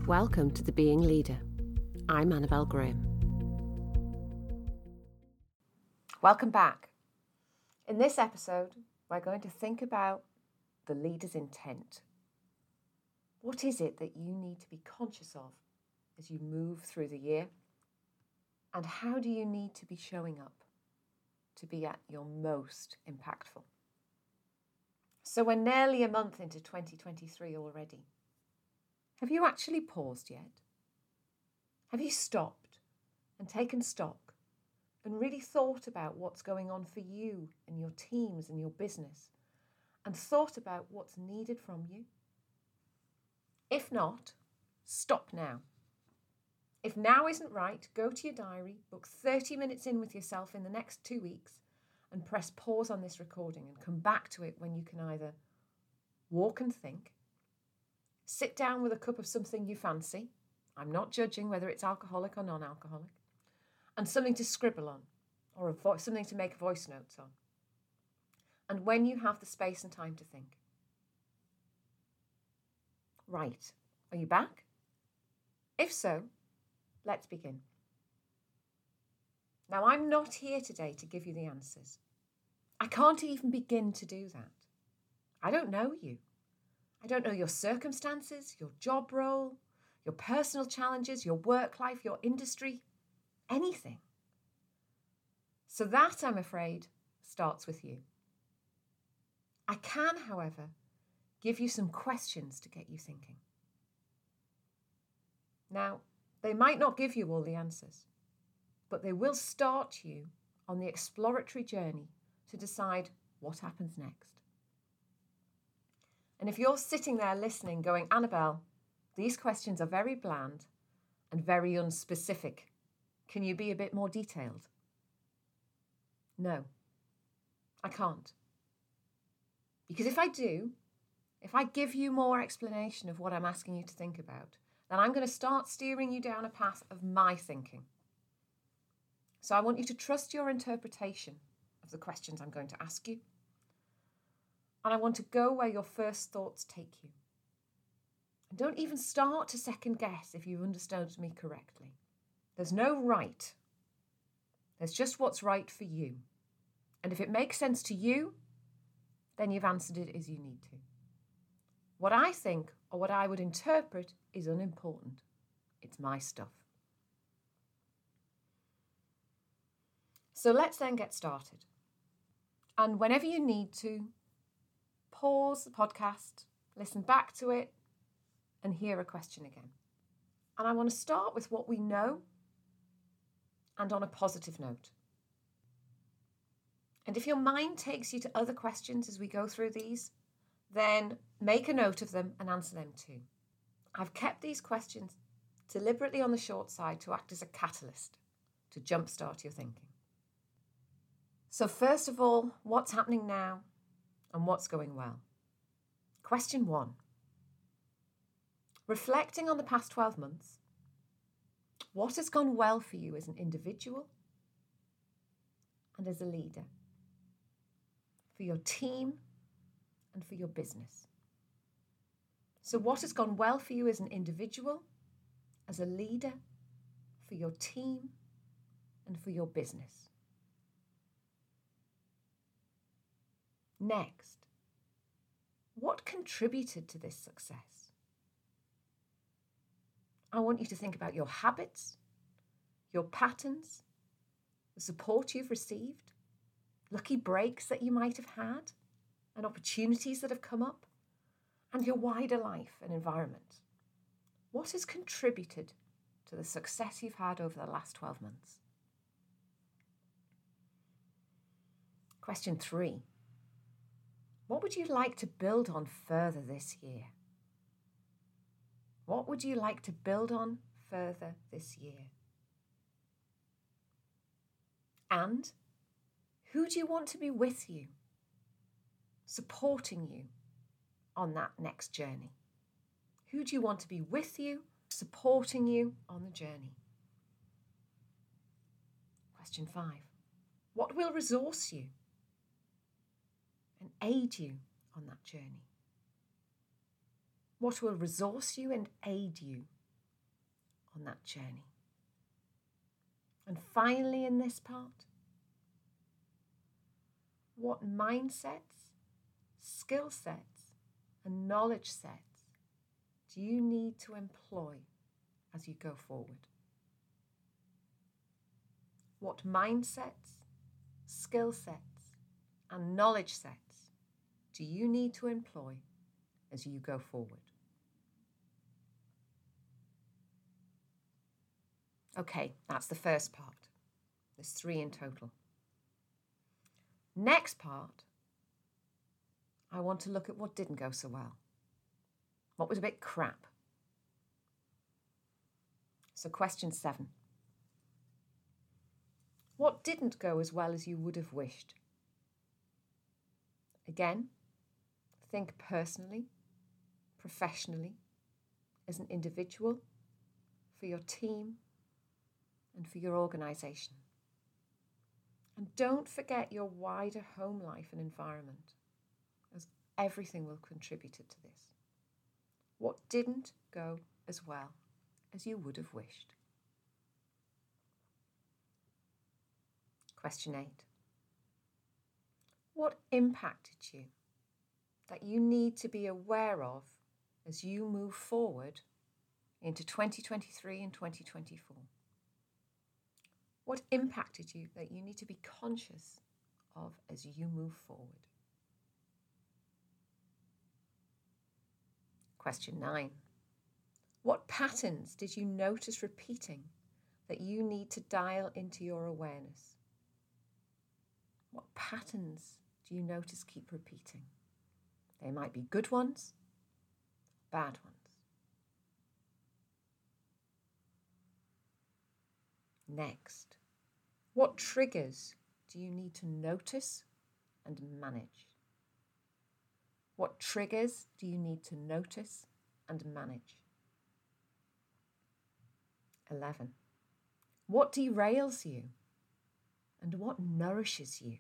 Welcome to The Being Leader. I'm Annabelle Graham. Welcome back. In this episode, we're going to think about the leader's intent. What is it that you need to be conscious of as you move through the year? And how do you need to be showing up to be at your most impactful? So we're nearly a month into 2023 already. Have you actually paused yet? Have you stopped and taken stock and really thought about what's going on for you and your teams and your business and thought about what's needed from you? If not, stop now. If now isn't right, go to your diary, book 30 minutes in with yourself in the next 2 weeks and press pause on this recording and come back to it when you can either walk and think, sit down with a cup of something you fancy. I'm not judging whether it's alcoholic or non-alcoholic, and something to scribble on or something to make voice notes on. And when you have the space and time to think. Right, are you back? If so, let's begin. Now, I'm not here today to give you the answers. I can't even begin to do that. I don't know you. I don't know your circumstances, your job role, your personal challenges, your work life, your industry, anything. So that, I'm afraid, starts with you. I can, however, give you some questions to get you thinking. Now, they might not give you all the answers, but they will start you on the exploratory journey to decide what happens next. And if you're sitting there listening going, Annabelle, these questions are very bland and very unspecific. Can you be a bit more detailed? No, I can't. Because if I do, if I give you more explanation of what I'm asking you to think about, then I'm going to start steering you down a path of my thinking. So I want you to trust your interpretation of the questions I'm going to ask you. And I want to go where your first thoughts take you. And don't even start to second guess if you've understood me correctly. There's no right. There's just what's right for you. And if it makes sense to you, then you've answered it as you need to. What I think or what I would interpret is unimportant. It's my stuff. So let's then get started. And whenever you need to, pause the podcast, listen back to it, and hear a question again. And I want to start with what we know and on a positive note. And if your mind takes you to other questions as we go through these, then make a note of them and answer them too. I've kept these questions deliberately on the short side to act as a catalyst to jumpstart your thinking. So first of all, what's happening now and what's going well? Question 1. Reflecting on the past 12 months, what has gone well for you as an individual and as a leader, for your team and for your business? So what has gone well for you as an individual, as a leader, for your team and for your business? Next, what contributed to this success? I want you to think about your habits, your patterns, the support you've received, lucky breaks that you might have had, and opportunities that have come up, and your wider life and environment. What has contributed to the success you've had over the last 12 months? Question 3. What would you like to build on further this year? What would you like to build on further this year? And who do you want to be with you, supporting you on that next journey? Who do you want to be with you, supporting you on the journey? Question 5. What will resource you and aid you on that journey? What will resource you and aid you on that journey. And finally, in this part, what mindsets, skill sets, and knowledge sets do you need to employ as you go forward? What mindsets, skill sets, and knowledge sets do you need to employ as you go forward? Okay, that's the first part. There's 3 in total. Next part, I want to look at what didn't go so well. What was a bit crap? So question 7. What didn't go as well as you would have wished? Again, think personally, professionally, as an individual, for your team, and for your organisation. And don't forget your wider home life and environment, as everything will contribute to this. What didn't go as well as you would have wished? Question 8. What impacted you that you need to be aware of as you move forward into 2023 and 2024? What impacted you that you need to be conscious of as you move forward? Question 9. What patterns did you notice repeating that you need to dial into your awareness? What patterns do you notice keep repeating? They might be good ones, bad ones. Next, what triggers do you need to notice and manage? What triggers do you need to notice and manage? 11. What derails you and what nourishes you?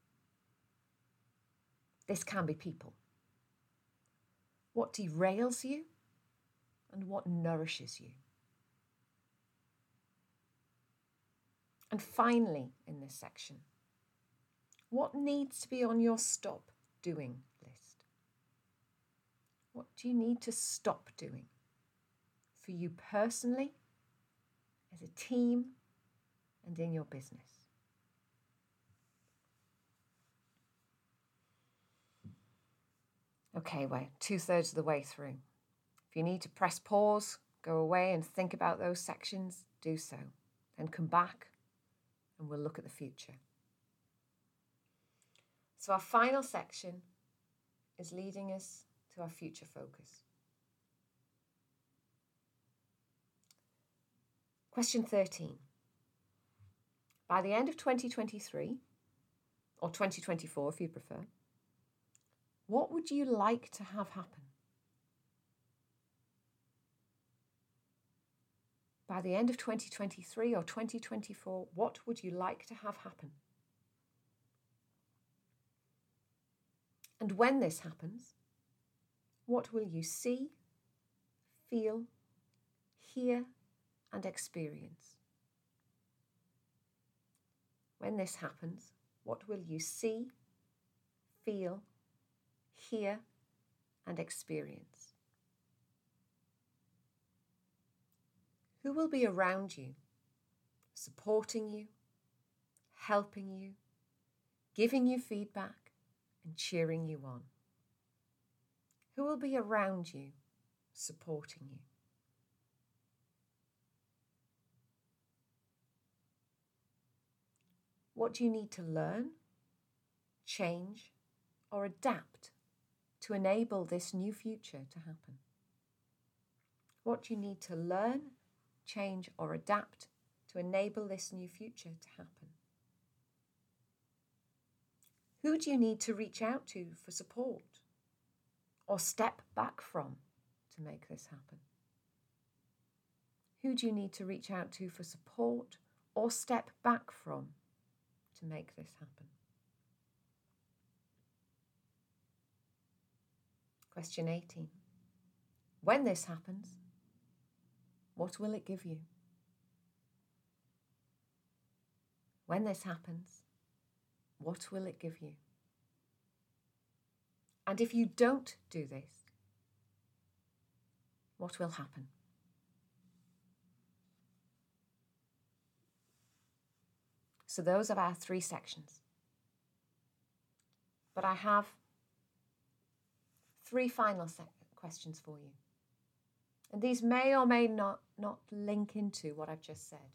This can be people. What derails you and what nourishes you? And finally, in this section, what needs to be on your stop doing list? What do you need to stop doing for you personally, as a team, and in your business? Okay, we're 2/3 of the way through. If you need to press pause, go away and think about those sections, do so. Then come back and we'll look at the future. So our final section is leading us to our future focus. Question 13. By the end of 2023, or 2024 if you prefer, what would you like to have happen? By the end of 2023 or 2024, what would you like to have happen? And when this happens, what will you see, feel, hear, and experience? When this happens, what will you see, feel, hear, and experience? Who will be around you, supporting you, helping you, giving you feedback, and cheering you on? Who will be around you, supporting you? What do you need to learn, change, or adapt to enable this new future to happen? What do you need to learn, change, or adapt to enable this new future to happen? Who do you need to reach out to for support or step back from to make this happen? Who do you need to reach out to for support or step back from to make this happen? Question 18. When this happens, What will it give you? When this happens, what will it give you? And if you don't do this, what will happen? So those are our 3 sections. But I have 3 final questions for you. And these may or may not link into what I've just said.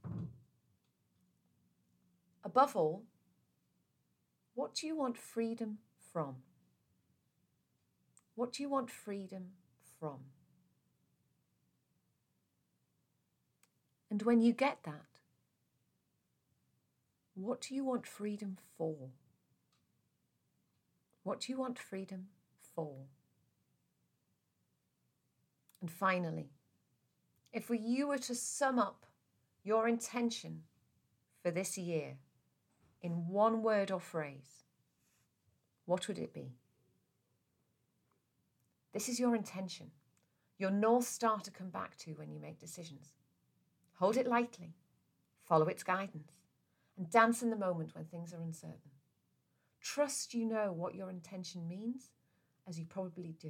Above all, what do you want freedom from? What do you want freedom from? And when you get that, what do you want freedom for? What do you want freedom for? And finally, if you were to sum up your intention for this year in one word or phrase, what would it be? This is your intention, your North Star to come back to when you make decisions. Hold it lightly, follow its guidance, and dance in the moment when things are uncertain. Trust you know what your intention means, as you probably do.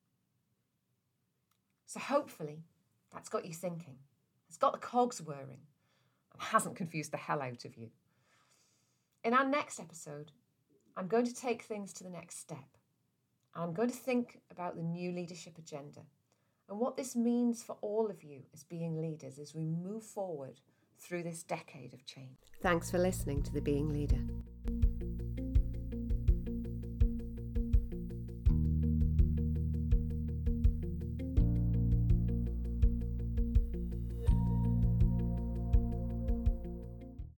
So hopefully that's got you thinking, it's got the cogs whirring, and hasn't confused the hell out of you. In our next episode, I'm going to take things to the next step. I'm going to think about the new leadership agenda and what this means for all of you as being leaders as we move forward through this decade of change. Thanks for listening to The Being Leader.